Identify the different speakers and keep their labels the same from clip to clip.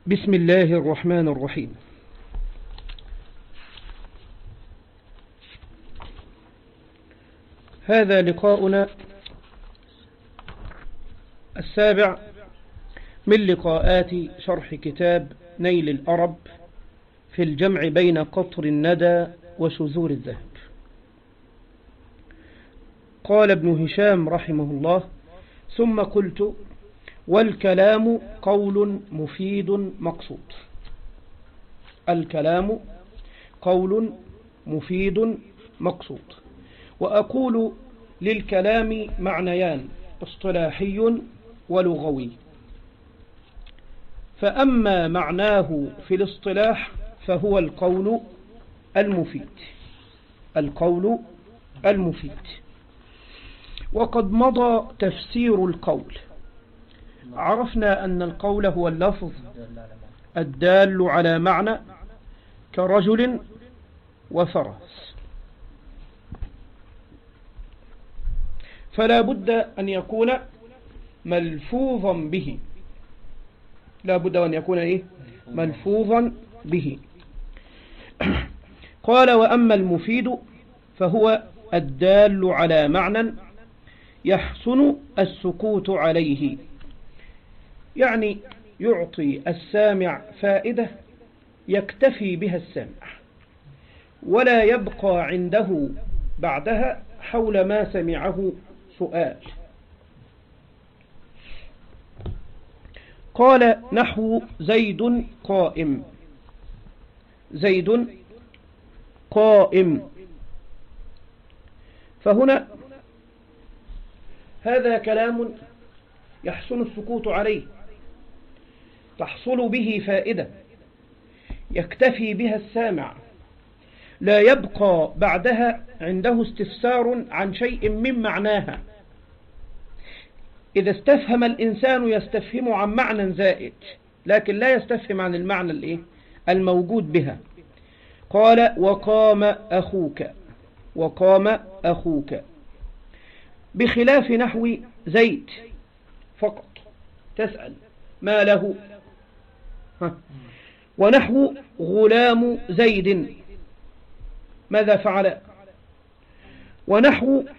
Speaker 1: بسم الله الرحمن الرحيم. هذا لقاؤنا السابع من لقاءات شرح كتاب نيل الأرب في الجمع بين قطر الندى وشذور الذهب. قال ابن هشام رحمه الله: ثم قلت: والكلام قول مفيد مقصود. الكلام قول مفيد مقصود. وأقول للكلام معنيان: اصطلاحي ولغوي. فأما معناه في الاصطلاح فهو القول المفيد. القول المفيد. وقد مضى تفسير القول. عرفنا أن القول هو اللفظ الدال على معنى كرجل وفرس، فلا بد أن يكون ملفوظا به. لا بد أن يكون ملفوظا به. قال: وأما المفيد فهو الدال على معنى يحسن السكوت عليه، يعني يعطي السامع فائدة يكتفي بها السامع ولا يبقى عنده بعدها حول ما سمعه سؤال. قال: نحو زيد قائم. زيد قائم. فهنا هذا كلام يحسن السكوت عليه، تحصل به فائدة يكتفي بها السامع، لا يبقى بعدها عنده استفسار عن شيء من معناها. إذا استفهم الإنسان يستفهم عن معنى زائد، لكن لا يستفهم عن المعنى الموجود بها. قال: وقام أخوك. وقام أخوك، بخلاف نحو زيد فقط تسأل ما له. ونحو غلام زيد ماذا فعل. ونحو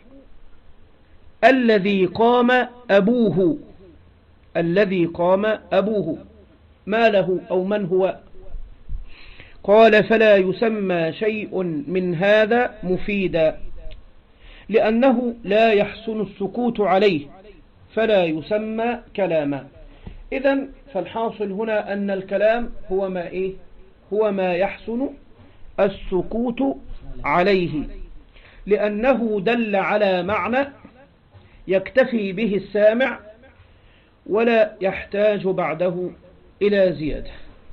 Speaker 1: الذي قام أبوه. الذي قام أبوه ما له أو من هو. قال: فلا يسمى شيء من هذا مفيدا، لأنه لا يحسن السكوت عليه فلا يسمى كلاما. إذن فالحاصل هنا أن الكلام هو ما يحسن السكوت عليه، لأنه دل على معنى يكتفي به السامع ولا يحتاج بعده إلى زيادة.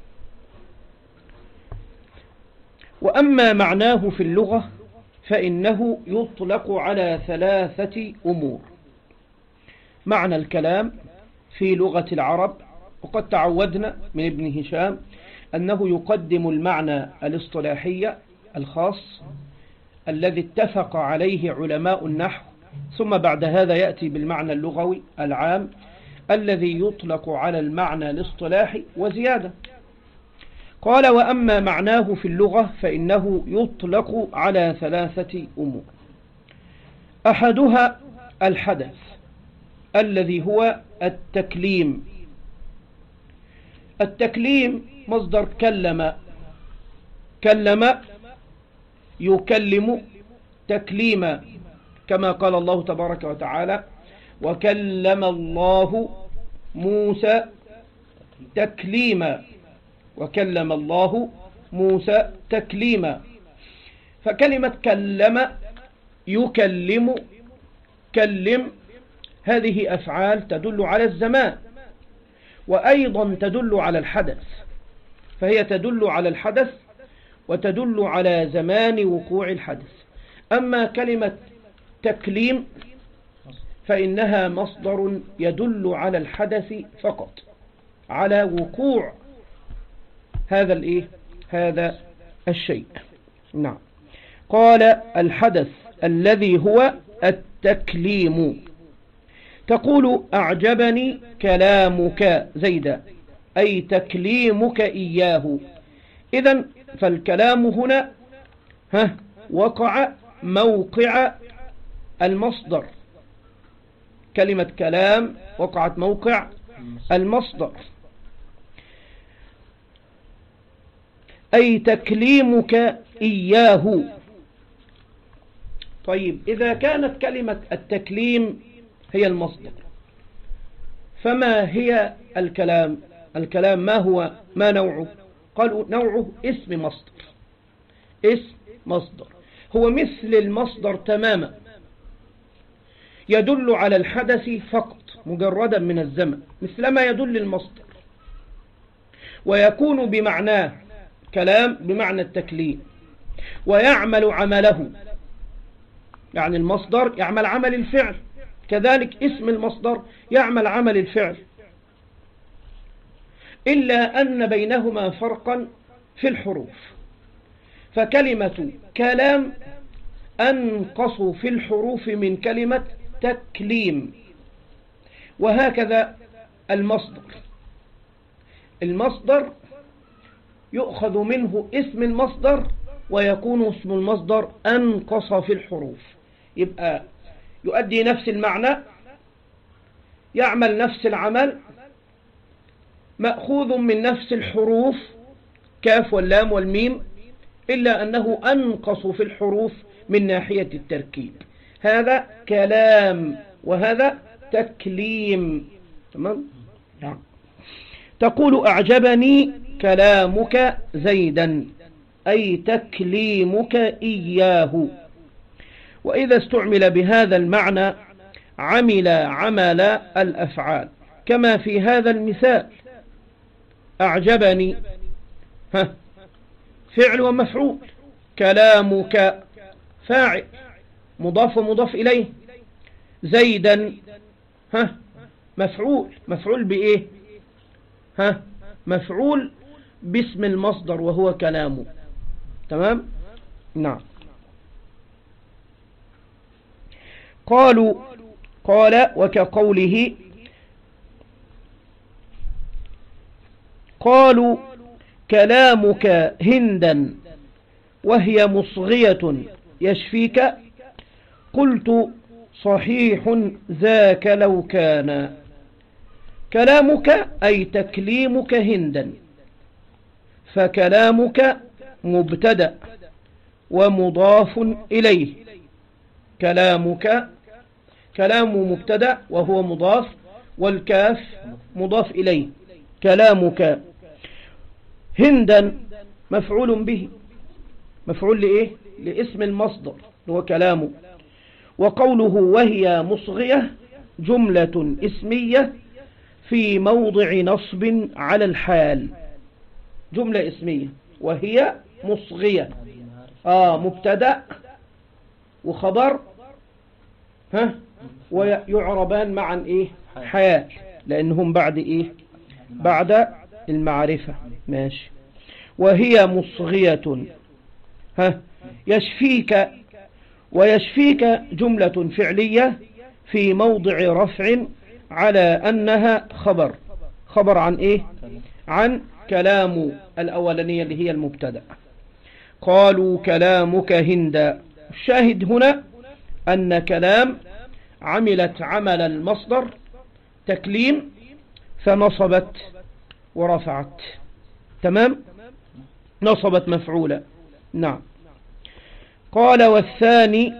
Speaker 1: وأما معناه في اللغة فإنه يطلق على 3 أمور. معنى الكلام في لغة العرب، وقد تعودنا من ابن هشام أنه يقدم المعنى الاصطلاحي الخاص الذي اتفق عليه علماء النحو، ثم بعد هذا يأتي بالمعنى اللغوي العام الذي يطلق على المعنى الاصطلاحي وزيادة. قال: وأما معناه في اللغة فإنه يطلق على 3 أمور. أحدها الحدث الذي هو التكليم. التكليم مصدر كلم. كلم يكلم تكليما، كما قال الله تبارك وتعالى: وكلم الله موسى تكليما. وكلم الله موسى تكليما. فكلمة كلم يكلم كلم هذه أفعال تدل على الزمان، وأيضا تدل على الحدث، فهي تدل على الحدث وتدل على زمان وقوع الحدث. أما كلمة تكليم فإنها مصدر يدل على الحدث فقط، على وقوع هذا الشيء. نعم. قال: الحدث الذي هو التكليم. تقول: أعجبني كلامك زيدا. أي تكليمك إياه. إذن فالكلام هنا وقع موقع المصدر، كلمة كلام وقعت موقع المصدر، أي تكليمك إياه. طيب إذا كانت كلمة التكليم هي المصدر، فما هي الكلام؟ الكلام ما نوعه؟ قالوا نوعه اسم مصدر. اسم مصدر هو مثل المصدر تماما، يدل على الحدث فقط مجردا من الزمن مثلما يدل المصدر، ويكون بمعناه كلام بمعنى التكليم، ويعمل عمله، يعني المصدر يعمل عمل الفعل، كذلك اسم المصدر يعمل عمل الفعل، إلا أن بينهما فرقا في الحروف. فكلمة كلام أنقص في الحروف من كلمة تكليم، وهكذا المصدر. المصدر يؤخذ منه اسم المصدر، ويكون اسم المصدر أنقص في الحروف، يبقى يؤدي نفس المعنى، يعمل نفس العمل، مأخوذ من نفس الحروف كاف واللام والميم، إلا أنه أنقص في الحروف من ناحية التركيب. هذا كلام وهذا تكليم. تمام؟ نعم. تقول أعجبني كلامك زيدا، أي تكليمك إياه. وإذا استعمل بهذا المعنى عمل عمل الأفعال، كما في هذا المثال. أعجبني فعل ومفعول، كلامك فاعل مضاف ومضاف إليه، زيدا مفعول بإيه؟ مفعول باسم المصدر وهو كلامه. تمام؟ نعم. قال وكقوله قالوا كلامك هندا وهي مصغية يشفيك، قلت صحيح ذاك لو كان. كلامك أي تكليمك هندا، فكلامك مبتدأ ومضاف إليه. كلامك كلام مبتدأ وهو مضاف، والكاف مضاف إليه. كلامك هندا مفعول به، مفعول لإيه؟ لاسم المصدر هو كلامه. وقوله وهي مصغية جملة اسمية في موضع نصب على الحال، جملة اسمية وهي مصغية، مبتدأ وخبر ويعربان معا إيه؟ حال، لأنهم بعد إيه؟ بعد المعرفة. ماشي. وهي مصغية يشفيك، ويشفيك جملة فعلية في موضع رفع على أنها خبر عن إيه؟ عن كلام الأولانية اللي هي المبتدأ. قالوا كلامك هندا. الشاهد هنا أن كلام عملت عمل المصدر تكليم، فنصبت ورفعت. تمام؟ نصبت مفعولا. نعم. قال والثاني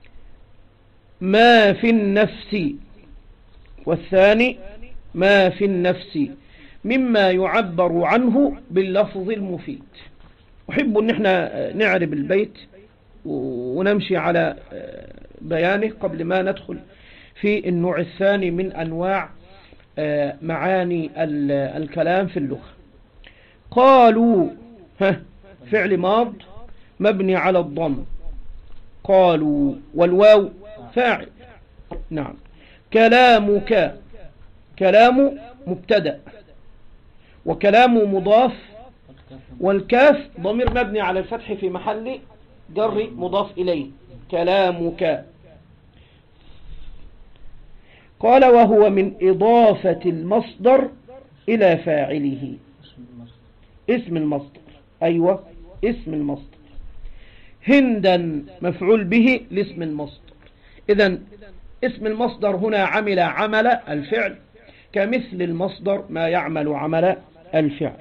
Speaker 1: ما في النفس، والثاني ما في النفس مما يعبر عنه باللفظ المفيد. أحب أن احنا نعرب البيت ونمشي على بيانه قبل ما ندخل في النوع الثاني من أنواع معاني الكلام في اللغة. قالوا فعل ماض مبني على الضم، قالوا والواو فاعل. نعم. كلامك، كلام مبتدأ وكلام مضاف، والكاف ضمير مبني على الفتح في محل جر مضاف إليه. كلامك. قال وهو من إضافة المصدر إلى فاعله. اسم المصدر. أيوة اسم المصدر. هندا مفعول به لاسم المصدر. إذن اسم المصدر هنا عمل عمل الفعل كمثل المصدر ما يعمل عمل الفعل.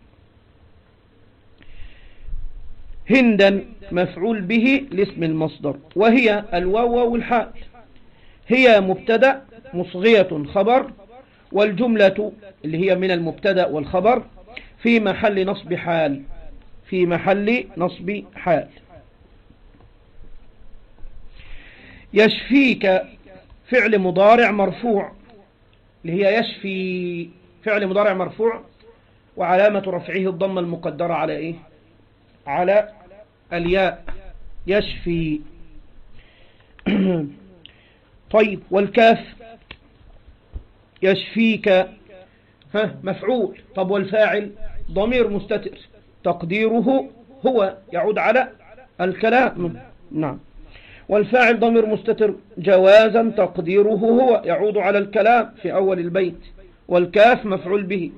Speaker 1: هندا مفعول به لاسم المصدر، وهي الواو والحال. هي مبتدأ مصغية خبر، والجملة اللي هي من المبتدأ والخبر في محل نصب حال. في محل نصب حال. يشفيك فعل مضارع مرفوع، اللي هي يشفي فعل مضارع مرفوع، وعلامة رفعه الضمة المقدرة على إيه؟ على الياء. يشفي. طيب والكاف يشفيك مفعول. طب والفاعل ضمير مستتر تقديره هو، يعود على الكلام. نعم. والفاعل ضمير مستتر جوازا تقديره هو، يعود على الكلام في أول البيت. والكاف مفعول به.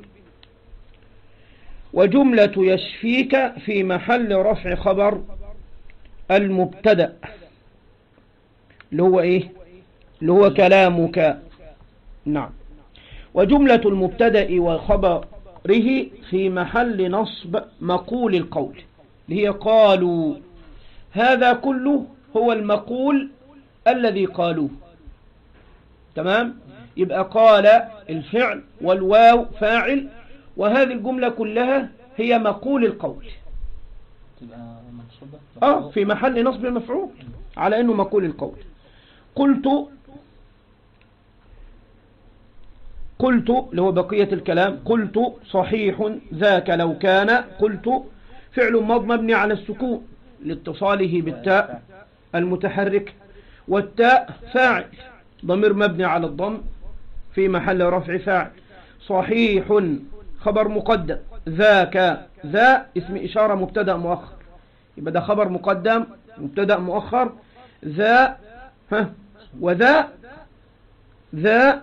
Speaker 1: وجملة يشفيك في محل رفع خبر المبتدأ اللي هو إيه؟ اللي هو كلامك. نعم. وجملة المبتدأ وخبره في محل نصب مقول القول، اللي هي قالوا. هذا كله هو المقول الذي قالوه. تمام. يبقى قال الفعل والواو فاعل، وهذه الجملة كلها هي مقول القول. في محل نصب المفعول على انه مقول القول. قلت اللي هو بقية الكلام. قلت صحيح ذاك لو كان. قلت فعل ماض مبني على السكون لاتصاله بالتاء المتحرك، والتاء فاعل ضمير مبني على الضم في محل رفع فاعل. صحيح خبر مقدم. ذاك ذا اسم إشارة مبتدأ مؤخر، يبقى ده خبر مقدم مبتدأ مؤخر. ذا وذا ذا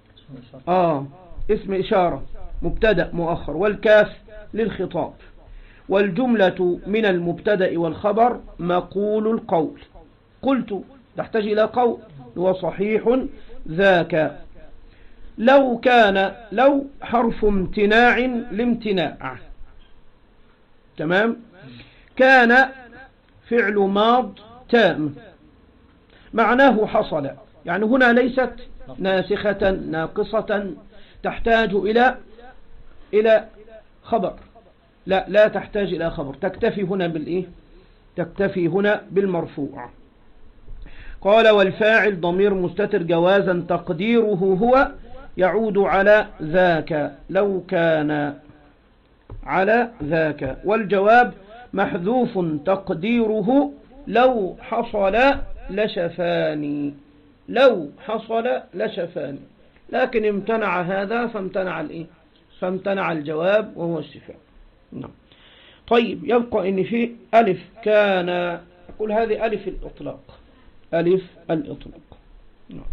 Speaker 1: اسم إشارة مبتدأ مؤخر. والكاف للخطاب. والجملة من المبتدأ والخبر مقول القول. قلت تحتاج إلى قول هو صحيح ذاك. لو كان لو حرف امتناع لامتناع. تمام. كان فعل ماض تام معناه حصل، يعني هنا ليست ناسخة ناقصة تحتاج إلى خبر. لا تحتاج إلى خبر، تكتفي هنا بالإيه؟ تكتفي هنا بالمرفوع. قال والفاعل ضمير مستتر جوازا تقديره هو، يعود على ذاك لو كان على ذاك. والجواب محذوف تقديره لو حصل لشفاني. لو حصل لشفاني، لكن امتنع هذا فامتنع الإيه؟ فامتنع الجواب وهو الشفاء. نعم. طيب يبقى إن في ألف كان، أقول هذه ألف الإطلاق. ألف الإطلاق. نعم.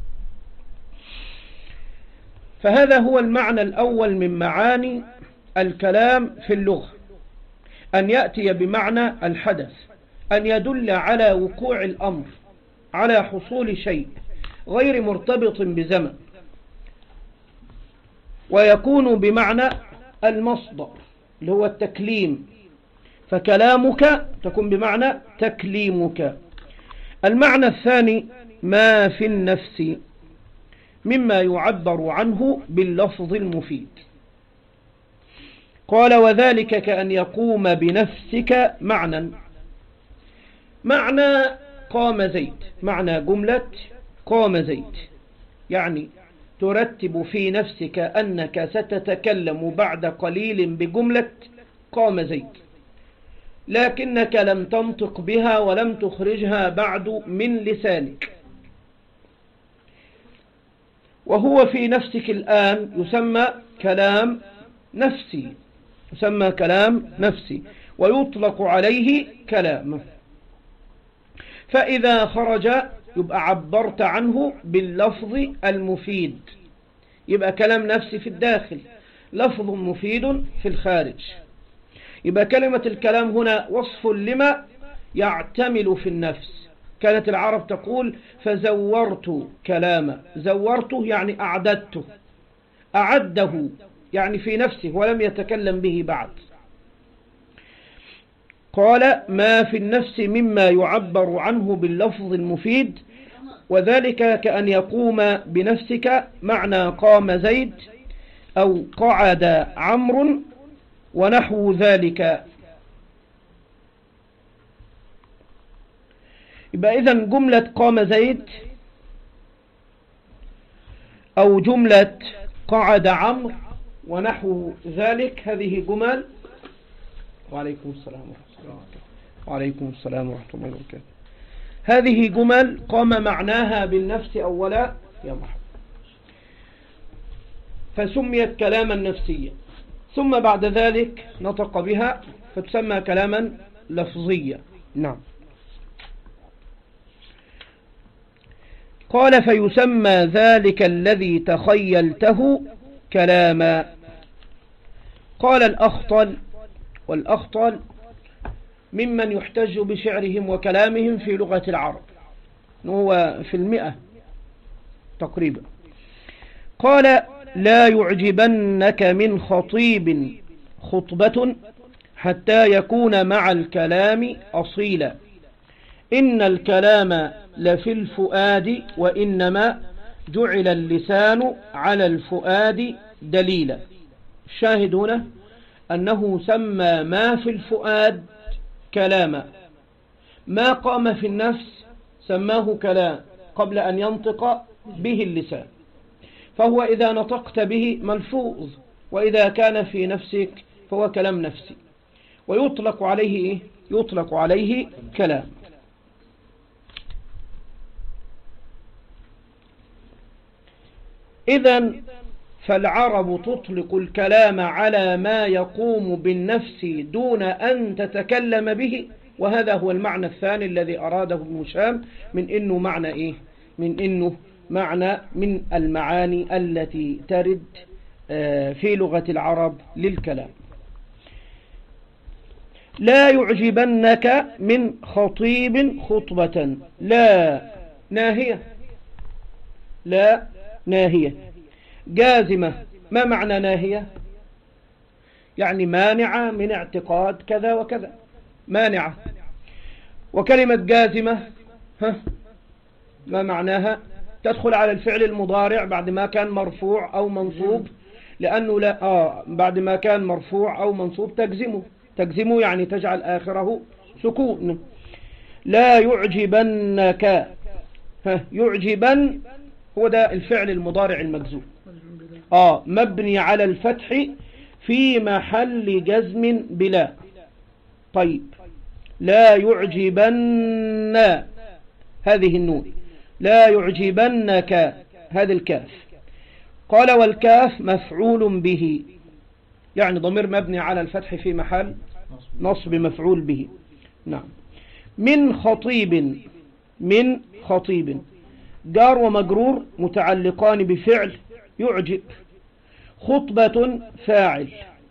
Speaker 1: فهذا هو المعنى الأول من معاني الكلام في اللغة، أن يأتي بمعنى الحدث، أن يدل على وقوع الأمر، على حصول شيء غير مرتبط بزمن. ويكون بمعنى المصدر اللي هو التكليم، فكلامك تكون بمعنى تكليمك. المعنى الثاني ما في النفس مما يعبر عنه باللفظ المفيد. قال وذلك كأن يقوم بنفسك معنى قام زيد، معنى جملة قام زيد، يعني ترتب في نفسك أنك ستتكلم بعد قليل بجملة قام زيد، لكنك لم تنطق بها ولم تخرجها بعد من لسانك، وهو في نفسك الآن يسمى كلام نفسي، يسمى كلام نفسي ويطلق عليه كلام. فإذا خرج يبقى عبرت عنه باللفظ المفيد، يبقى كلام نفسي في الداخل. لفظ مفيد في الخارج. يبقى كلمة الكلام هنا وصف لما يعتمل في النفس. كانت العرب تقول فزورت كلاما، زورته يعني أعددته، أعده يعني في نفسه ولم يتكلم به بعد. قال ما في النفس مما يعبر عنه باللفظ المفيد، وذلك كأن يقوم بنفسك، معنى قام زيد أو قعد عمرو ونحو ذلك. يبقى إذن جملة قام زيد أو جملة قعد عمرو ونحو ذلك، هذه جمل. وعليكم السلام ورحمة الله وبركاته. وعليكم السلام ورحمة الله وبركاته. هذه جمل قام معناها بالنفس أولا يا محمد، فسميت كلاما نفسيا، ثم بعد ذلك نطق بها فتسمى كلاما لفظيا. نعم. قال فيسمى ذلك الذي تخيلته كلاما. قال الأخطل، والأخطل ممن يحتج بشعرهم وكلامهم في لغة العرب، هو في 100 تقريبا. قال لا يعجبنك من خطيب خطبة حتى يكون مع الكلام أصيلا، إن الكلام لفي الفؤاد وإنما جعل اللسان على الفؤاد دليلا. الشاهد هنا أنه سمى ما في الفؤاد كلاما، ما قام في النفس سماه كلام قبل أن ينطق به اللسان، فهو إذا نطقت به ملفوظ، وإذا كان في نفسك فهو كلام نفسي، ويطلق عليه يطلق عليه كلام. إذن فالعرب تطلق الكلام على ما يقوم بالنفس دون أن تتكلم به، وهذا هو المعنى الثاني الذي أراده ابن هشام من إنه معنى إيه؟ من إنه معنى من المعاني التي ترد في لغة العرب للكلام. لا يعجبنك من خطيب خطبة، لا ناهية، لا ناهية جازمة. ما معنى ناهية؟ يعني مانعة من اعتقاد كذا وكذا، مانعة. وكلمة جازمة ما معناها؟ تدخل على الفعل المضارع بعد ما كان مرفوع أو منصوب، لأنه لا بعد ما كان مرفوع أو منصوب تجزمه يعني تجعل آخره سكون. لا يعجبنك، يعجبن هو ده الفعل المضارع المجزوم، مبني على الفتح في محل جزم بلا. طيب لا يعجبن هذه النون، لا يعجبنك هذا الكاف. قال والكاف مفعول به، يعني ضمير مبني على الفتح في محل نصب مفعول به. نعم. من خطيب، من خطيب جار ومجرور متعلقان بفعل يعجب، خطبة فاعل،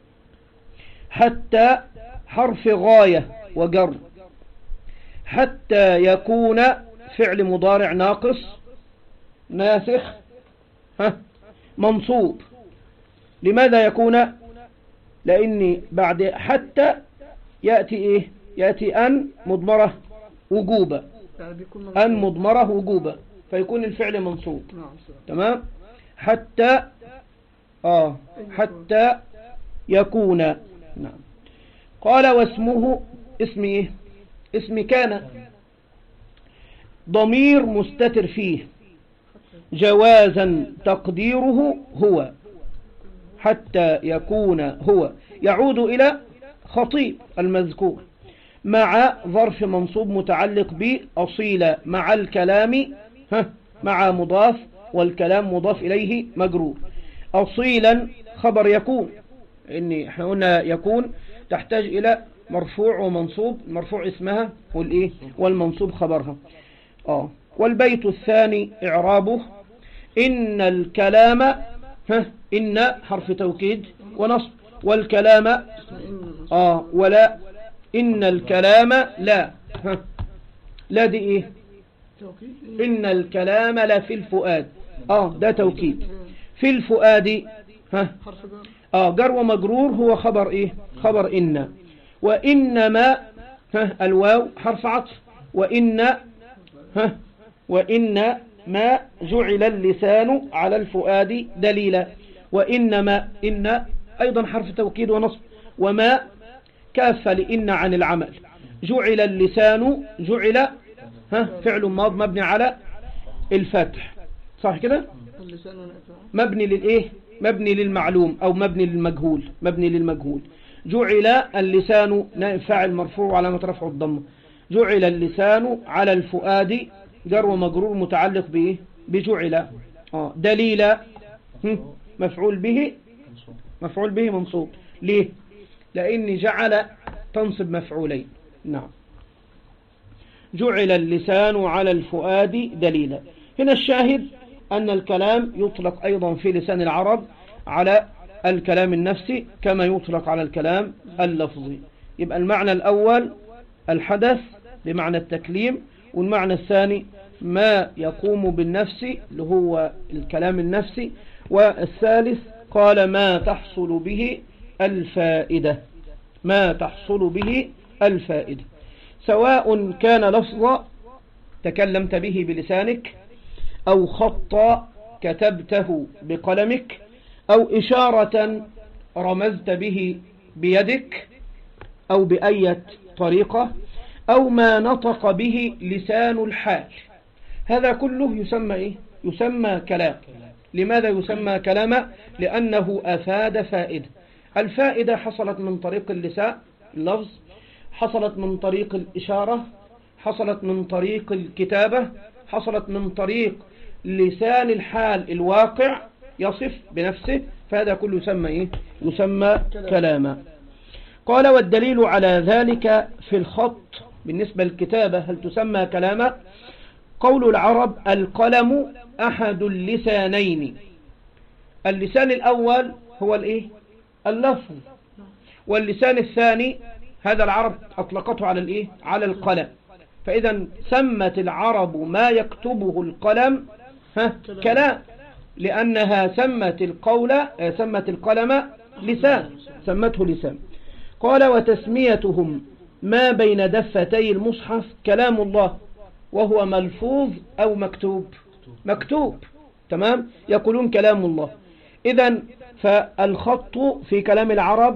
Speaker 1: حتى حرف غاية وجر، حتى يكون فعل مضارع ناقص ناسخ منصوب. لماذا يكون؟ لأن بعد حتى يأتي إيه؟ يأتي أن مضمرة وجوبة، أن مضمرة وجوبة، فيكون الفعل منصوب. تمام. حتى حتى يكون. نعم. قال واسمه، اسم إيه؟ اسم كان، ضمير مستتر فيه جوازا تقديره هو، حتى يكون هو يعود إلى خطيب المذكور، مع ظرف منصوب متعلق بأصيل، مع الكلام مع مضاف، والكلام مضاف إليه مجرور. أصيلا خبر يكون، إن احنا قلنا يكون تحتاج إلى مرفوع ومنصوب، المرفوع اسمها والإيه والمنصوب خبرها. والبيت الثاني إعرابه إن الكلام إن حرف توكيد ونصب، والكلام ولا، إن الكلام لا، لا دي إيه؟ إن الكلام لا في الفؤاد، ده توكيد. في الفؤاد جر ومجرور، هو خبر إيه؟ خبر إن. وإنما الواو حرف عطف، وإن ما جعل اللسان على الفؤاد دليلا. وإنما إن أيضا حرف توكيد ونصب، وما كافة لإن عن العمل. جعل اللسان، جعل فعل ماض مبني على الفتح، صح كده؟ مبني للإيه؟ مبني للمعلوم أو مبني للمجهول، مبني للمجهول. جعل اللسان فاعل مرفوع علامة رفعه الضمة. جعل اللسان على الفؤاد جر ومجرور متعلق بإيه؟ بجعل. دليلا مفعول به منصوب. ليه؟ لأن جعل تنصب مفعولين. نعم. جعل اللسان على الفؤاد دليلا. هنا الشاهد أن الكلام يطلق أيضا في لسان العرب على الكلام النفسي كما يطلق على الكلام اللفظي. يبقى المعنى الأول الحدث بمعنى التكليم، والمعنى الثاني ما يقوم بالنفس اللي هو الكلام النفسي، والثالث قال ما تحصل به الفائدة، ما تحصل به الفائدة، سواء كان لفظا تكلمت به بلسانك، أو خطا كتبته بقلمك، أو إشارة رمزت به بيدك، أو بأية طريقة، أو ما نطق به لسان الحال. هذا كله يسمى إيه؟ يسمى كلام. لماذا يسمى كلاما؟ لأنه أفاد فائدة. الفائدة حصلت من طريق اللسان اللفظ، حصلت من طريق الإشارة، حصلت من طريق الكتابة، حصلت من طريق لسان الحال الواقع يصف بنفسه. فهذا كله يسمى إيه؟ يسمى كلاما. قال والدليل على ذلك في الخط بالنسبة للكتابة هل تسمى كلاما؟ قول العرب القلم أحد اللسانين. اللسان الأول هو الإيه؟ اللفظ، واللسان الثاني هذا العرب أطلقته على الإيه؟ على القلم. فإذا سمت العرب ما يكتبه القلم كلام، لأنها سمت القلم لسان، سمته لسان. قال وتسميتهم ما بين دفتي المصحف كلام الله، وهو ملفوظ أو مكتوب. تمام؟ يقولون كلام الله. إذن فالخط في كلام العرب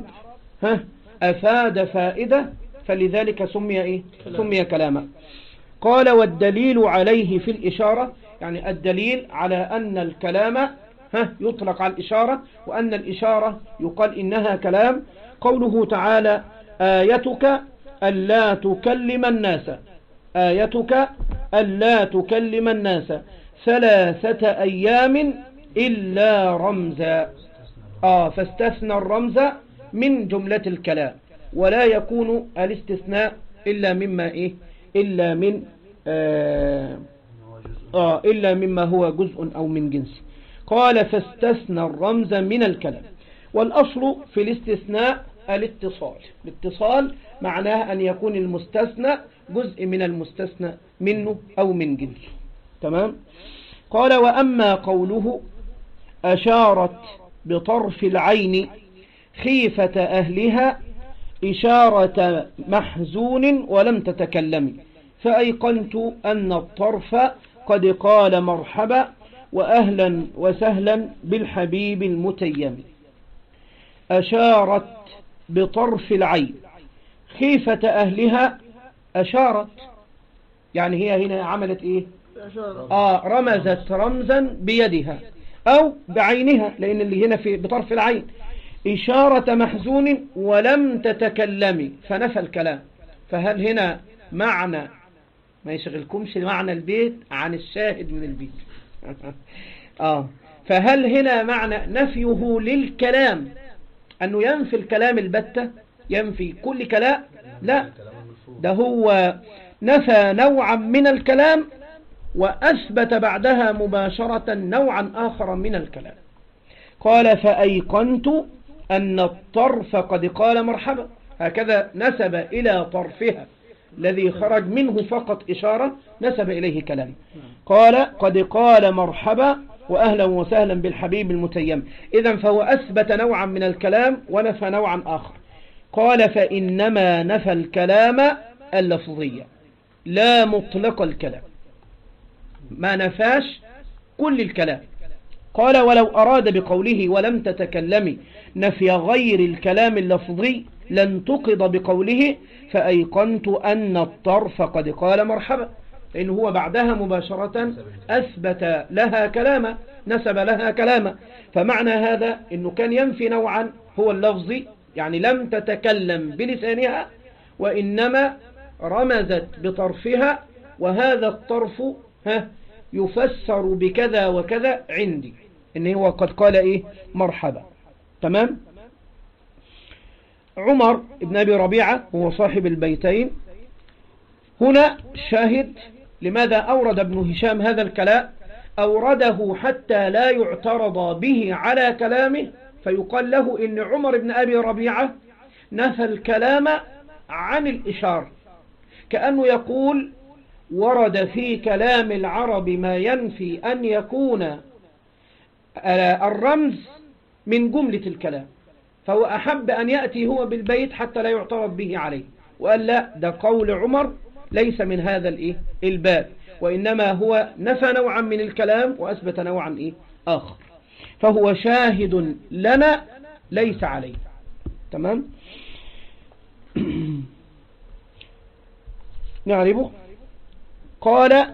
Speaker 1: أفاد فائدة، فلذلك سمي إيه؟ سمي كلاما. قال والدليل عليه في الإشارة، يعني الدليل على أن الكلام يطلق على الإشارة، وأن الإشارة يقال إنها كلام. قوله تعالى آيتك ألا تكلم الناس، آيتك ألا تكلم الناس 3 أيام إلا رمزا. فاستثنى الرمز من جملة الكلام، ولا يكون الاستثناء إلا مما إيه؟ إلا مما هو جزء أو من جنس. قال فاستثنى الرمز من الكلام. والأصل في الاستثناء الاتصال معناه أن يكون المستثنى جزء من المستثنى منه أو من جنسه. تمام؟ قال وأما قوله أشارت بطرف العين خيفة أهلها إشارة محزون ولم تتكلمي، فأيقنت أن الطرف قد قال مرحبا وأهلا وسهلا بالحبيب المتيم. أشارت بطرف العين خيفة أهلها، أشارت يعني هي هنا عملت إيه؟ رمزت رمزا بيدها أو بعينها، لأن اللي هنا في بطرف العين. إشارة محزون ولم تتكلمي، فنفى الكلام. فهل هنا معنى، ما يشغلكمش معنى البيت عن الشاهد من البيت فهل هنا معنى نفيه للكلام أنه ينفي الكلام البتة، ينفي كل كلام؟ لا، ده هو نفى نوعا من الكلام وأثبت بعدها مباشرة نوعا آخر من الكلام. قال فأيقنت أن الطرف قد قال مرحبا، هكذا نسب إلى طرفها الذي خرج منه فقط إشارة نسب إليه كلام. قال قد قال مرحبا وأهلا وسهلا بالحبيب المتيم. إذن فهو أثبت نوعا من الكلام ونفى نوعا آخر. قال فإنما نفى الكلام اللفظية لا مطلق الكلام، ما نفاش كل الكلام. قال ولو أراد بقوله ولم تتكلمي نفي غير الكلام اللفظي لانتقض بقوله فأيقنت أن الطرف قد قال مرحبا، لأنه هو بعدها مباشرة أثبت لها كلاما، نسب لها كلاما. فمعنى هذا أنه كان ينفي نوعا هو اللفظي، يعني لم تتكلم بلسانها وإنما رمزت بطرفها، وهذا الطرف يفسر بكذا وكذا عندي، إن هو قد قال إيه مرحبا. تمام. عمر بن أبي ربيعة هو صاحب البيتين، هنا شاهد لماذا أورد ابن هشام هذا الكلام. أورده حتى لا يعترض به على كلامه، فيقال له إن عمر بن أبي ربيعة نفى الكلام عن الإشارة، كأنه يقول ورد في كلام العرب ما ينفي أن يكون الرمز من جملة الكلام، فهو أحب أن يأتي هو بالبيت حتى لا يعترض به عليه، وقال لا، ده قول عمر ليس من هذا الباب، وإنما هو نفى نوعا من الكلام وأثبت نوعا آخر، فهو شاهد لنا ليس عليه. تمام. نعرفه. قال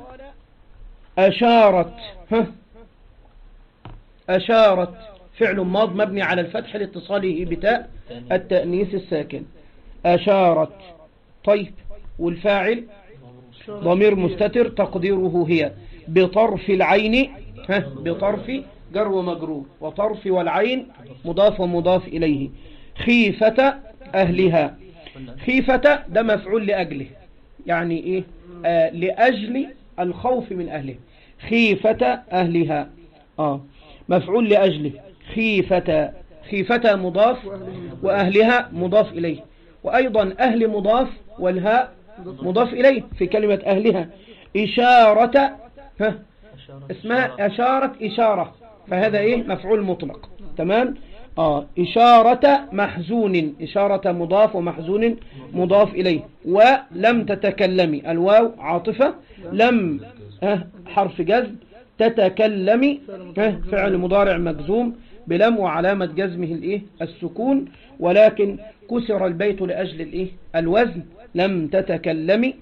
Speaker 1: أشارت فعل ماض مبني على الفتح لاتصاله بتاء التأنيث الساكن. أشارت. طيب، والفاعل ضمير مستتر تقديره هي بطرف العين، بطرف جر ومجرور، وطرف والعين مضاف ومضاف إليه. خيفة أهلها. خيفة ده مفعول لأجله، يعني إيه؟ لأجل الخوف من أهله. خيفة أهلها مفعول لأجله. خيفة مضاف وأهلها مضاف إليه، وأيضا أهل مضاف والهاء مضاف إليه في كلمة أهلها. إشارة اسمها أشارت إشارة، فهذا مفعول مطلق. تمام. إشارة محزون، إشارة مضاف ومحزون مضاف إليه. ولم تتكلمي، الواو عاطفة، لم حرف جزم، تتكلمي فعل مضارع مجزوم بلم وعلامة جزمه السكون، ولكن كسر البيت لأجل الوزن. لم تتكلمي.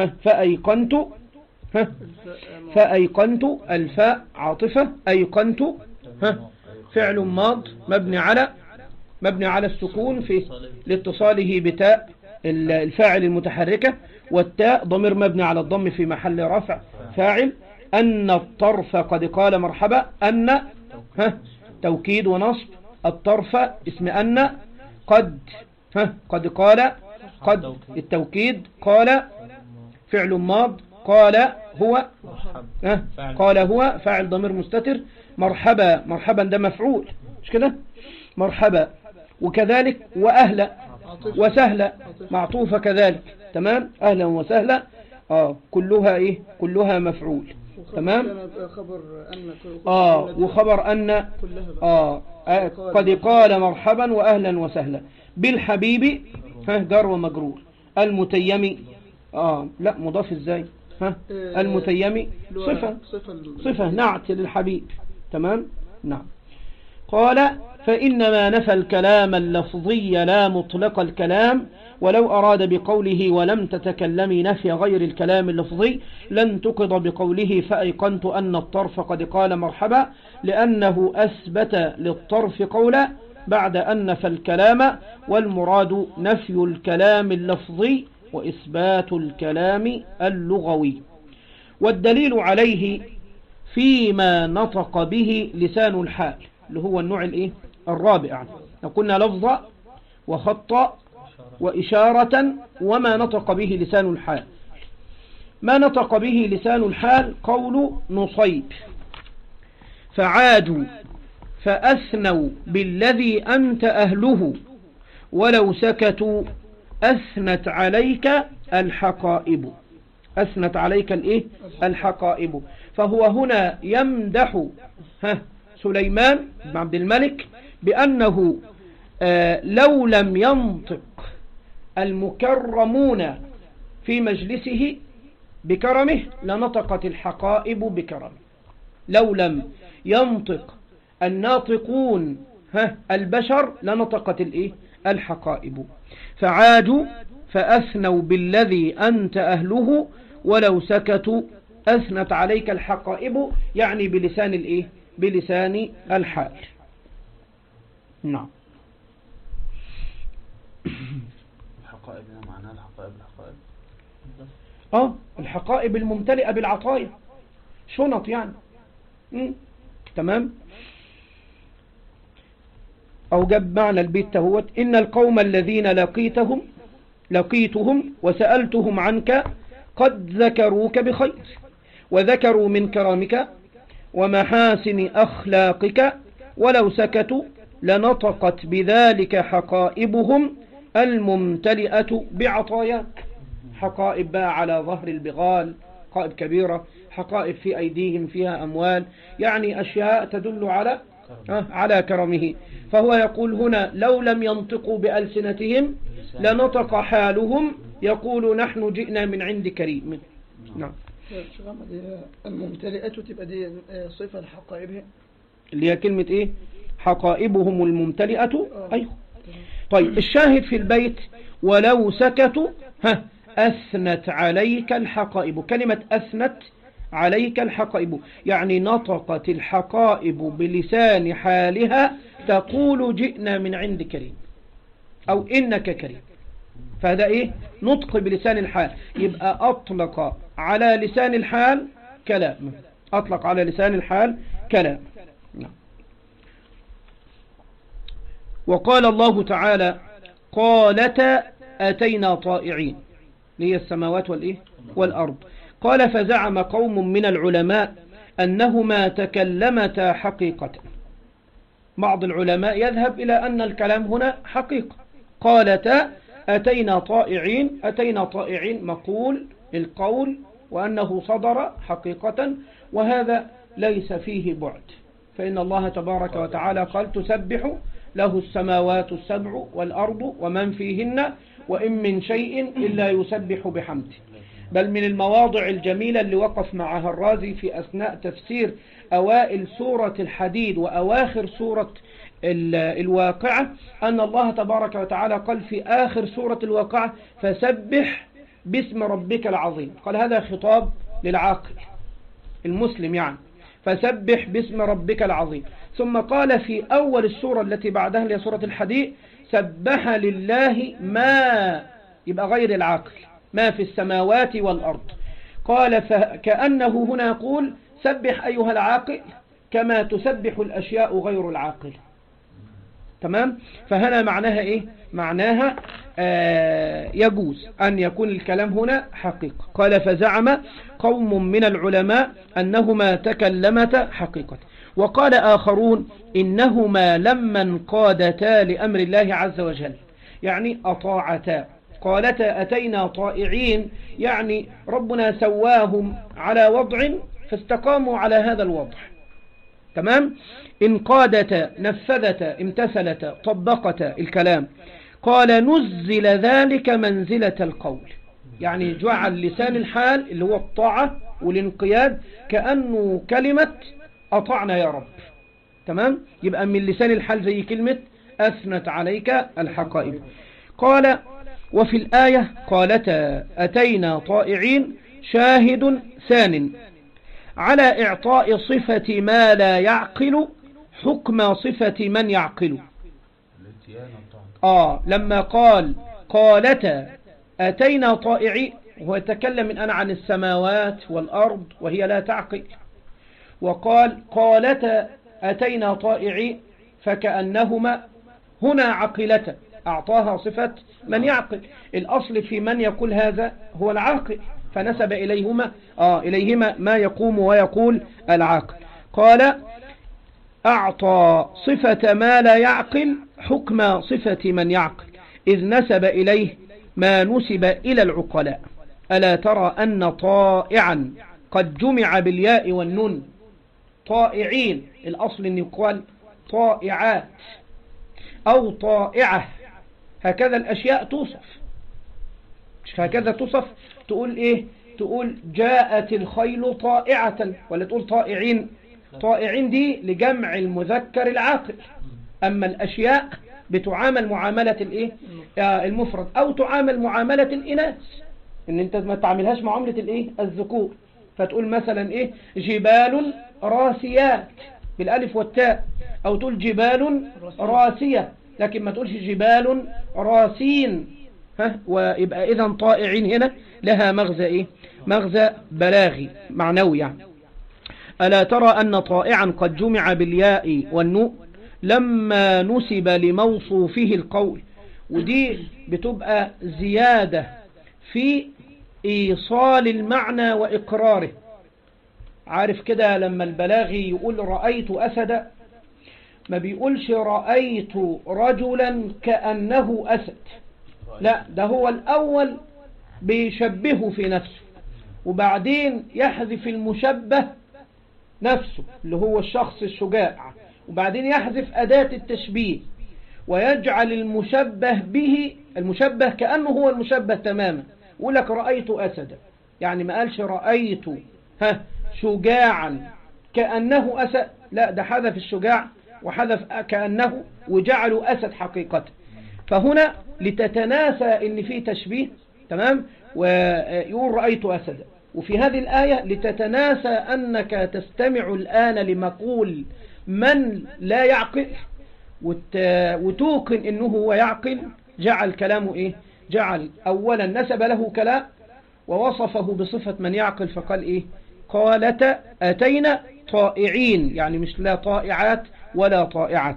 Speaker 1: فأيقنت الفاء عاطفة، أيقنت فعل ماض مبني على السكون في لاتصاله بتاء الفاعل المتحركة، والتاء ضمير مبني على الضم في محل رفع فاعل. أن الطرف قد قال مرحبا، أن توكيد ونصب، الطرف اسم أن، قد قال، قد التوكيد، قال فعل ماض، قال هو فاعل ضمير مستتر. مرحبا ده مفعول، مش كده؟ مرحبا. وكذلك وأهلا وسهلا معطوفة كذلك. تمام. أهلا وسهلا كلها مفعول. تمام. وخبر أن قد قال مرحبا وأهلا وسهلا بالحبيب جار ومجرور. المتيم لا مضاف ازاي؟ المتيم صفة نعت للحبيب. تمام. نعم. قال فإنما نفى الكلام اللفظي لا مطلق الكلام، ولو أراد بقوله ولم تتكلمي نفي غير الكلام اللفظي لانتقض بقوله فأيقنت أن الطرف قد قال مرحبا، لأنه أثبت للطرف قولا بعد أن نفى الكلام، والمراد نفي الكلام اللفظي وإثبات الكلام اللغوي. والدليل عليه فيما نطق به لسان الحال، اللي هو النوع الرابع. قلنا لفظة وخط وإشارة وما نطق به لسان الحال. ما نطق به لسان الحال قول نصيب: فعادوا فأثنوا بالذي أنت أهله ولو سكتوا أثنت عليك الحقائب. أثنت عليك الإيه؟ الحقائب. فهو هنا يمدح سليمان بن عبد الملك بأنه لو لم ينطق المكرمون في مجلسه بكرمه لنطقت الحقائب بكرمه. لو لم ينطق الناطقون البشر لنطقت الإيه؟ الحقائب. فعادوا فأثنوا بالذي أنت أهله ولو سكتوا أثنت عليك الحقائب، يعني بلسان الإيه؟ بلسان الحال. نعم.
Speaker 2: الحقائب هنا معناها الحقائب
Speaker 1: الحقائب الممتلئة بالعطايا، شنط يعني. تمام. أو جاب معنى البيت تهوت: إن القوم الذين لقيتهم وسألتهم عنك قد ذكروك بخير وذكروا من كرامك ومحاسن أخلاقك ولو سكتوا لنطقت بذلك حقائبهم الممتلئة بعطاياك. حقائب بقى على ظهر البغال، حقائب كبيرة، حقائب في أيديهم فيها أموال، يعني أشياء تدل على كرمه. فهو يقول هنا لو لم ينطقوا بألسنتهم لنطق حالهم يقول نحن جئنا من عند كريم. نعم.
Speaker 3: الممتلئة تبقى دي صفة الحقائب
Speaker 1: اللي هي كلمة إيه؟ حقائبهم الممتلئة. أيوه. طيب الشاهد في البيت: ولو سكتوا أثنت عليك الحقائب. كلمة أثنت عليك الحقائب يعني نطقت الحقائب بلسان حالها تقول جئنا من عند كريم أو إنك كريم. فهذا إيه؟ نطق بلسان الحال. يبقى أطلق على لسان الحال كلام. أطلق على لسان الحال كلام. وقال الله تعالى: قالتا أتينا طائعين، هي السماوات والإيه؟ والأرض. قال: فزعم قوم من العلماء أنهما تكلمتا حقيقة. بعض العلماء يذهب إلى أن الكلام هنا حقيقة. قالتا أتينا طائعين. أتينا طائعين مقول القول وأنه صدر حقيقة، وهذا ليس فيه بعد، فإن الله تبارك وتعالى قال: تسبح له السماوات السبع والأرض ومن فيهن وإن من شيء إلا يسبح بحمده. بل من المواضع الجميلة اللي وقف معها الرازي في أثناء تفسير أوائل سورة الحديد وأواخر سورة الواقعة أن الله تبارك وتعالى قال في آخر سورة الواقعة: فسبح باسم ربك العظيم. قال هذا خطاب للعاقل المسلم، يعني فسبح باسم ربك العظيم. ثم قال في أول السورة التي بعدها اللي هي سورة الحديد: سبح لله ما، يبقى غير العاقل، ما في السماوات والأرض. قال فكأنه هنا يقول: سبح أيها العاقل كما تسبح الأشياء غير العاقل. تمام. فهنا معناها إيه؟ معناها يجوز أن يكون الكلام هنا حقيقة. قال: فزعم قوم من العلماء أنهما تكلمتا حقيقة. وقال آخرون: إنهما لما انقادتا لأمر الله عز وجل، يعني أطاعتا. قالتا أتينا طائعين، يعني ربنا سواهم على وضع فاستقاموا على هذا الوضع. تمام. انقادتا نفذتا امتثلتا طبقتا الكلام. قال: نزل ذلك منزلة القول، يعني جعل لسان الحال اللي هو الطاعة والانقياد كأنه كلمة أطعنا يا رب. تمام. يبقى من لسان الحال زي كلمة أثنت عليك الحقائب. قال: وفي الآية قالتا أتينا طائعين شاهد ثان على إعطاء صفة ما لا يعقل حكم صفة من يعقل. لما قالتا أتينا طائعين، هو يتكلم من أنا عن السماوات والأرض وهي لا تعقل، وقال قالتا أتينا طائعين فكأنهما هنا عقلتا، أعطاها صفة من يعقل. الأصل في من يقول هذا هو العاقل، فنسب إليهما ما يقوم ويقول العاقل. قال: أعطى صفة ما لا يعقل حكم صفة من يعقل إذ نسب إليه ما نسب إلى العقلاء. ألا ترى أن طائعا قد جمع بالياء والنون، طائعين، الأصل أن يقال طائعات أو طائعة، هكذا الأشياء توصف، مش هكذا توصف. تقول إيه؟ تقول جاءت الخيل طائعة، ولا تقول طائعين؟ طائعين دي لجمع المذكر العاقل. أما الأشياء بتعامل معاملة الإيه؟ المفرد، أو تعامل معاملة الإناث، إن أنت ما تعاملهاش معاملة الإيه؟ الذكور. فتقول مثلا إيه؟ جبال راسيات بالألف والتاء، أو تقول جبال راسية، لكن ما تقولش جبال راسين. ويبقى إذن طائعين هنا لها مغزى إيه؟ مغزى بلاغي معنوي يعني. ألا ترى أن طائعا قد جمع بالياء والنون لما نسب لموصوفه القول، ودي بتبقى زيادة في إيصال المعنى وإقراره. عارف كده لما البلاغي يقول رأيت أسدا، ما بيقولش رأيت رجلا كأنه أسد، لا، ده هو الأول بيشبهه في نفسه، وبعدين يحذف المشبه نفسه اللي هو الشخص الشجاع، وبعدين يحذف أداة التشبيه ويجعل المشبه به المشبه كأنه هو المشبه تماما. يقول لك رأيت أسدا، يعني ما قالش رأيت شجاعا كأنه أسد، لا، ده حذف الشجاع وحذف كأنه وجعلوا أسد حقيقة. فهنا لتتناسى ان في تشبيه، تمام، ويقول رأيت أسدا. وفي هذه الآية لتتناسى أنك تستمع الآن لمقول من لا يعقل وتوقن أنه هو يعقل، جعل كلامه إيه؟ جعل أولا نسب له كلام ووصفه بصفة من يعقل، فقال إيه؟ قالت أتينا طائعين، يعني مش لا طائعات ولا طائعة.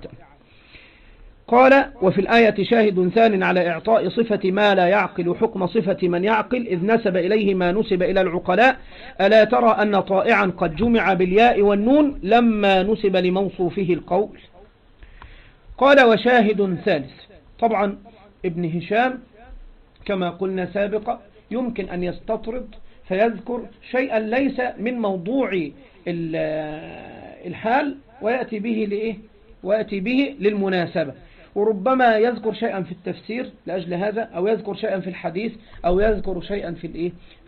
Speaker 1: قال وفي الآية شاهد ثان على إعطاء صفة ما لا يعقل حكم صفة من يعقل إذ نسب إليه ما نسب إلى العقلاء. ألا ترى أن طائعا قد جمع بالياء والنون لما نسب لموصوفه القول. قال وشاهد ثالث. طبعا ابن هشام كما قلنا سابقا يمكن أن يستطرد فيذكر شيئا ليس من موضوع الحال ويأتي به لإيه؟ ويأتي به للمناسبة، وربما يذكر شيئا في التفسير لأجل هذا، أو يذكر شيئا في الحديث، أو يذكر شيئا في الإيه؟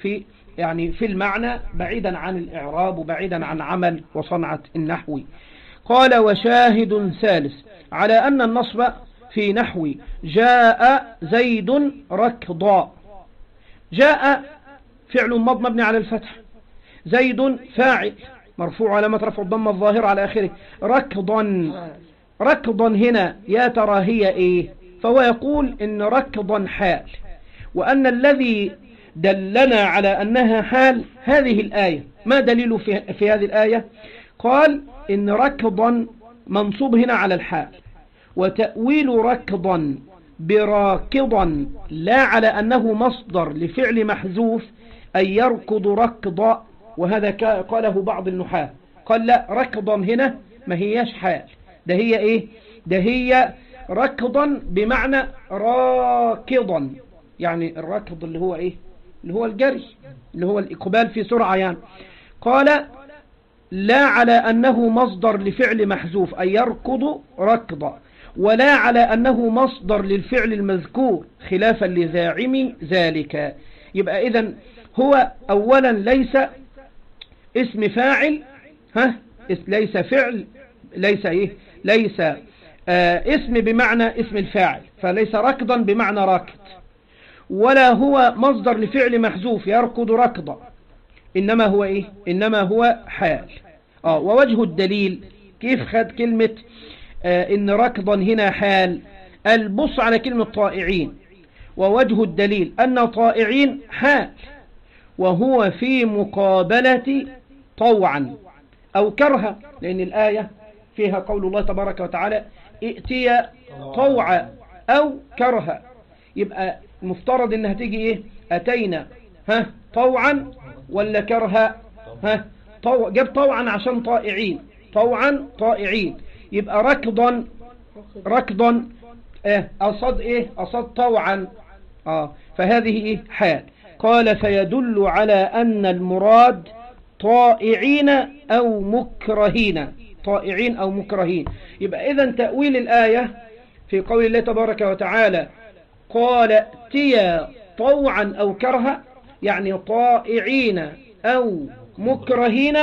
Speaker 1: في المعنى بعيدا عن الإعراب وبعيدا عن عمل وصنعة النحو. قال وشاهد ثالث على أن النصب في نحو جاء زيد ركضا. جاء فعل ماض مبني على الفتح، زيد فاعل مرفوع علامة رفع الضمة الظاهرة على آخره، ركضا. ركضا هنا يا ترى هي إيه؟ فهو يقول إن ركضا حال، وأن الذي دلنا على أنها حال هذه الآية. ما دليل في هذه الآية؟ قال إن ركضا منصوب هنا على الحال، وتأويل ركضا براكضا لا على أنه مصدر لفعل محذوف أي يركض ركضا، وهذا قاله بعض النحاة، قال لا، ركضا هنا ما هياش حال، ده هي إيه؟ ده هي ركضا بمعنى راكضا، يعني الركض اللي هو إيه؟ اللي هو الجري، اللي هو الإقبال في سرعة يعني. قال لا على أنه مصدر لفعل محذوف أي يركض ركضا، ولا على أنه مصدر للفعل المذكور خلافا لزاعم ذلك. يبقى إذن هو أولا ليس اسم فاعل، ليس فعل، ليس إيه؟ ليس اسم بمعنى اسم الفاعل، فليس ركضا بمعنى راكد، ولا هو مصدر لفعل محذوف يركض ركضا، إنما هو إيه؟ إنما هو حال. ووجه الدليل كيف خد كلمة إن ركضا هنا حال؟ البص على كلمة طائعين، ووجه الدليل أن طائعين حال، وهو في مقابلة طوعا أو كرها، لأن الآية فيها قول الله تبارك وتعالى ائتي طوعا أو كرها، يبقى المفترض إنها تيجي إيه؟ أتينا طوعا ولا كرها؟ جاب طوعا عشان طائعين، طوعا طائعين، يبقى ركضا أصد طوعا فهذه حال. قال فيدل على أن المراد طائعين أو مكرهين. يبقى إذن تأويل الآية في قول الله تبارك وتعالى قال ائتيا طوعا أو كرها، يعني طائعين أو مكرهين،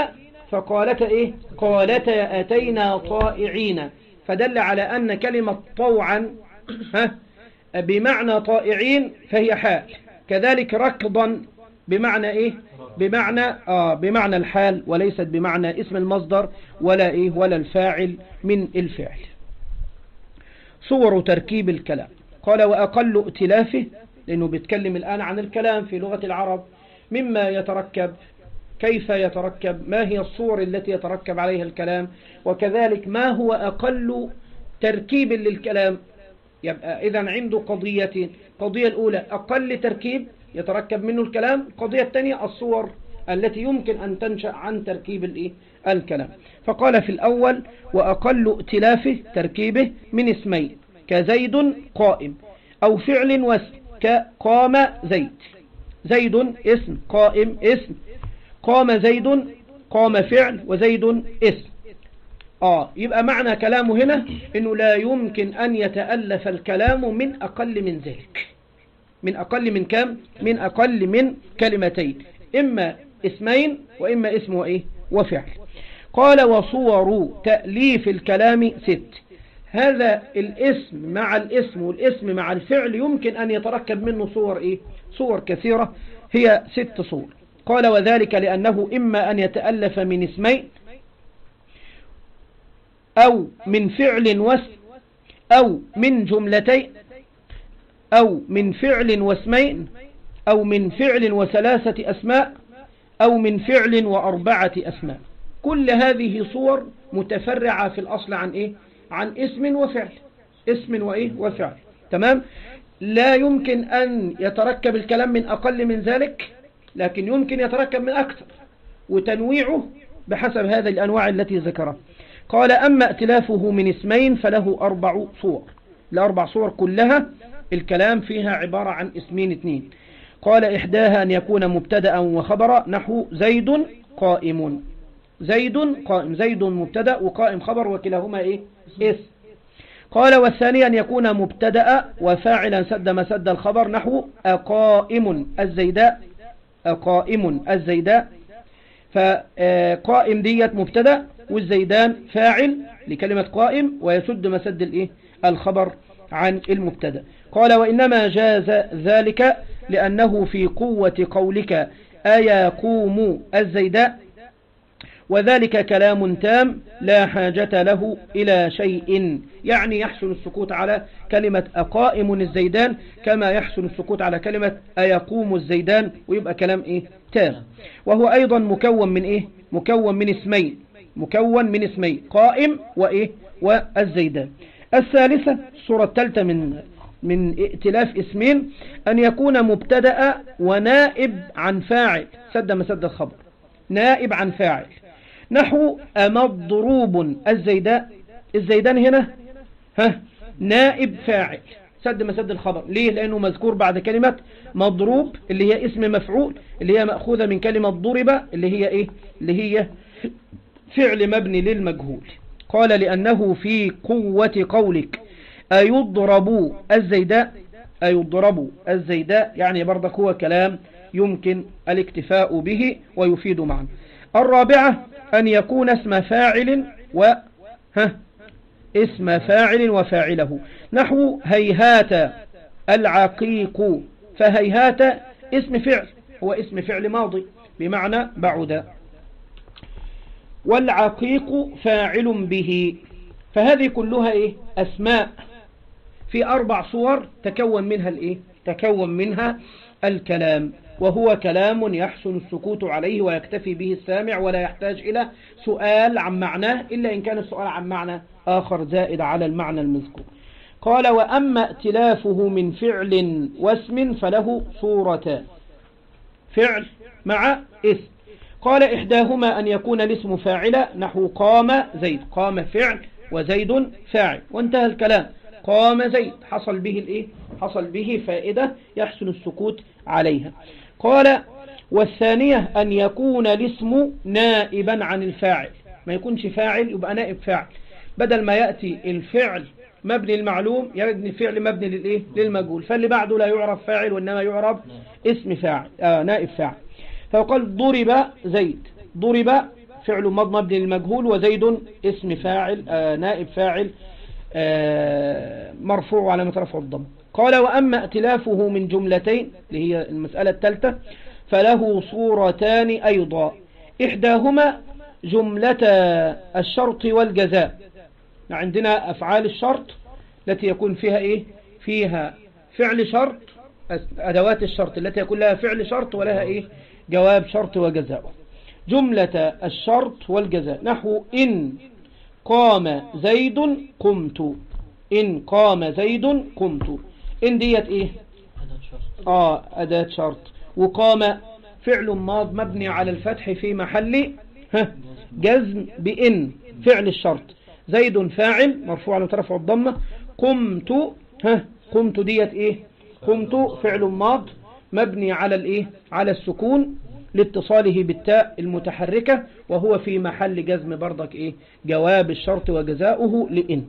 Speaker 1: قالتا أتينا طائعين، فدل على أن كلمة طوعا بمعنى طائعين فهي حال، كذلك ركضا بمعنى بمعنى الحال، وليست بمعنى اسم المصدر ولا الفاعل من الفعل. صور تركيب الكلام. قال وأقل ائتلافه، لأنه بيتكلم الآن عن الكلام في لغة العرب، مما يتركب، كيف يتركب، ما هي الصور التي يتركب عليها الكلام، وكذلك ما هو أقل تركيب للكلام. يبقى إذن عنده قضيتين: القضية الأولى أقل تركيب يتركب منه الكلام، القضية الثانية الصور التي يمكن أن تنشأ عن تركيب الكلام. فقال في الأول وأقل ائتلافه تركيبه من اسمين كزيد قائم، أو فعل واسم كقام زيد. زيد اسم، قائم اسم، قام زيد، قام فعل، وزيد اسم. يبقى معنى كلامه هنا إنه لا يمكن أن يتألف الكلام من أقل من ذلك. من أقل من كم؟ من أقل من كلمتين، إما اسمين وإما اسم وفعل. قال وصور تأليف الكلام 6. هذا الاسم مع الاسم والاسم مع الفعل يمكن أن يتركب منه صور كثيرة، هي 6 صور. قال وذلك لأنه إما أن يتألف من اسمين، أو من فعل واسم، أو من جملتين، أو من فعل واسمين، أو من فعل وثلاثة أسماء، أو من فعل و4 أسماء. كل هذه صور متفرعة في الأصل عن اسم وفعل، اسم وفعل. تمام. لا يمكن أن يتركب الكلام من أقل من ذلك، لكن يمكن يتركب من أكثر، وتنويعه بحسب هذه الأنواع التي ذكرها. قال أما ائتلافه من اسمين فله 4 صور. ال4 صور كلها الكلام فيها عبارة عن اسمين 2. قال إحداها أن يكون مبتدأ وخبرا، نحو زيد قائم. زيد قائم، زيد مبتدأ وقائم خبر، وكلاهما اسم. قال والثاني أن يكون مبتدأ وفاعلا سد مسد الخبر، نحو أقائم الزيداء. أقائم الزيداء، فقائم ديت مبتدأ، والزيدان فاعل لكلمة قائم، ويسد مسد الخبر عن المبتدأ. قال وإنما جاز ذلك لأنه في قوة قولك أيقوم الزيداء، وذلك كلام تام لا حاجة له إلى شيء، يعني يحسن السكوت على كلمة أقائم الزيدان كما يحسن السكوت على كلمة أيقوم الزيدان، ويبقى كلام تام. وهو أيضا مكون من مكون من اسمين قائم والزيدان. الثالثة، الصورة الثالثة من ائتلاف اسمين، أن يكون مبتدأ ونائب عن فاعل سد مسد الخبر، نائب عن فاعل، نحو مضروب الزيداء. الزيدان هنا نائب فاعل سد مسد الخبر. ليه؟ لأنه مذكور بعد كلمة مضروب اللي هي اسم مفعول، اللي هي مأخوذة من كلمة ضرب اللي هي فعل مبني للمجهول. قال لأنه في قوة قولك أيضرب الزيداء، يعني برضك هو كلام يمكن الاكتفاء به ويفيد معا. الرابعة أن يكون اسم فاعل وفاعله، نحو هيهات العقيق، فهيهات اسم فعل، هو اسم فعل ماضي بمعنى بعد، والعقيق فاعل به. فهذه كلها أسماء في 4 صور تكون منها الكلام، وهو كلام يحسن السكوت عليه ويكتفي به السامع، ولا يحتاج إلى سؤال عن معناه إلا إن كان السؤال عن معنى آخر زائد على المعنى المذكور. قال وأما ائتلافه من فعل واسم فله صورتان: فعل مع اسم. قال إحداهما أن يكون الاسم فاعلا، نحو قام زيد، قام فعل وزيد فاعل، وانتهى الكلام. قام زيد حصل به الايه؟ حصل به فائدة يحسن السكوت عليها. قال والثانية أن يكون الاسم نائبا عن الفاعل، ما يكونش فاعل يبقى نائب فاعل، بدل ما يأتي الفعل مبني المعلوم يرد الفعل مبني للايه؟ للمجهول، فاللي بعده لا يعرف فاعل وإنما يعرف اسم فاعل نائب فاعل. فقال ضرب زيد، ضرب فعل مبني للمجهول وزيد اسم فاعل نائب فاعل مرفوع على رفعه الضم. قال وأما ائتلافه من جملتين اللي هي المسألة الثالثة فله صورتان أيضا، إحداهما جملة الشرط والجزاء. عندنا أفعال الشرط التي يكون فيها إيه؟ فيها فعل شرط، أدوات الشرط التي يكون لها فعل شرط ولها إيه؟ جواب شرط وجزاء. جملة الشرط والجزاء نحو إن قام زيد قمت، إن قام زيد قمت. إن ديت إيه؟ أداة شرط. وقام فعل ماض مبني على الفتح في محل جزم بإن فعل الشرط. زيد فاعل مرفوع على رفعه الضمة. قمت قمت ديت إيه؟ قمت فعل ماض مبني على الإيه؟ على السكون لاتصاله بالتاء المتحركة، وهو في محل جزم برضك إيه؟ جواب الشرط وجزاؤه لإن.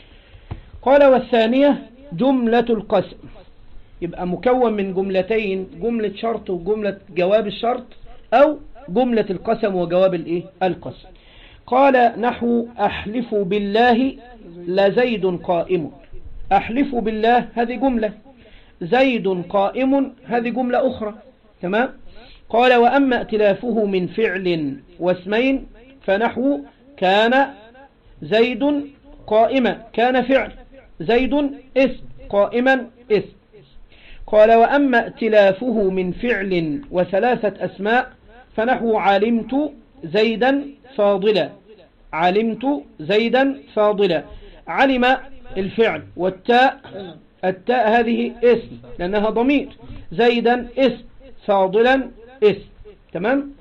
Speaker 1: قال والثانية جملة القسم، يبقى مكون من جملتين، جملة شرط وجملة جواب الشرط، أو جملة القسم وجواب الإيه؟ القسم. قال نحو أحلف بالله لزيد قائم، أحلف بالله هذه جملة، زيد قائم هذه جملة أخرى. تمام. قال وأما ائتلافه من فعل واسمين فنحو كان زيد قائما، كان فعل، زيد اسم، قائما اسم. قال وأما ائتلافه من فعل وثلاثة أسماء فنحو علمت زيدا فاضلا، علمت زيدا فاضلا. علم الفعل والتاء، التاء هذه اسم لأنها ضمير، زيدا اسم، فاضلا اسم. تمام.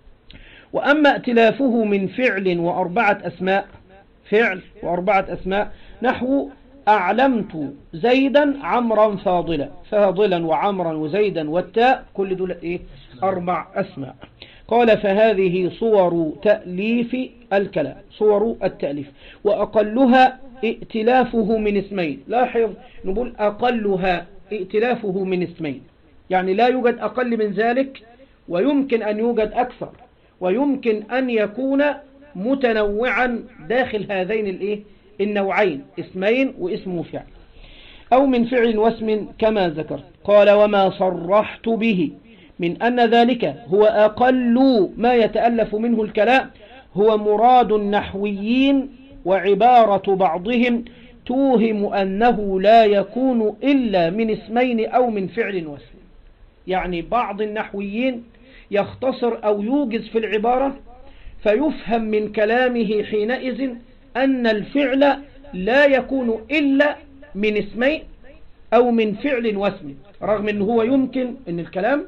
Speaker 1: وأما ائتلافه من فعل وأربعة أسماء، فعل وأربعة أسماء نحو أعلمت زيدا عمرا فاضلا، فاضلا وعمرا وزيدا والتاء كل دول إيه؟ 4 أسماء. قال فهذه صور تأليف الكلام، صور التأليف، وأقلها ائتلافه من اسمين. لاحظ نقول أقلها ائتلافه من اسمين، يعني لا يوجد أقل من ذلك، ويمكن أن يوجد أكثر، ويمكن أن يكون متنوعا داخل هذين الإيه؟ النوعين، اسمين واسم فعل، أو من فعل واسم كما ذكرت. قال وما صرحت به من أن ذلك هو أقل ما يتألف منه الكلام هو مراد النحويين، وعبارة بعضهم توهم أنه لا يكون إلا من اسمين أو من فعل واسم. يعني بعض النحويين يختصر أو يوجز في العبارة فيفهم من كلامه حينئذ أن الفعل لا يكون إلا من اسمين أو من فعل واسم، رغم أنه هو يمكن أن الكلام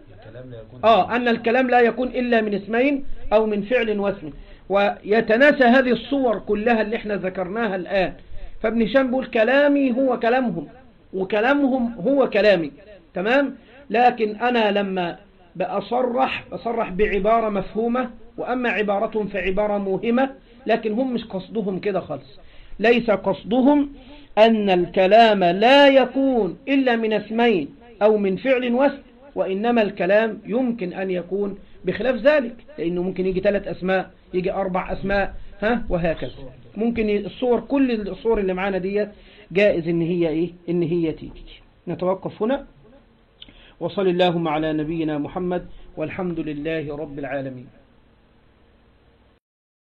Speaker 1: أن الكلام لا يكون إلا من اسمين أو من فعل واسم، ويتناسى هذه الصور كلها اللي احنا ذكرناها الآن. فابن هشام بيقول كلامي هو كلامهم وكلامهم هو كلامي. تمام. لكن أنا لما بصرح بعبارة مفهومة، وأما عبارتهم فعبارة موهمة، لكن هم مش قصدهم كده خالص. ليس قصدهم أن الكلام لا يكون إلا من اسمين أو من فعل واسم، وإنما الكلام يمكن أن يكون بخلاف ذلك، لأنه ممكن يجي 3 أسماء، يجي 4 أسماء، وهكذا. ممكن الصور، كل الصور اللي معانا دي جائز إن هي إيه؟ إن هي تيجي. نتوقف هنا، وصل اللهم على نبينا محمد، والحمد لله رب العالمين.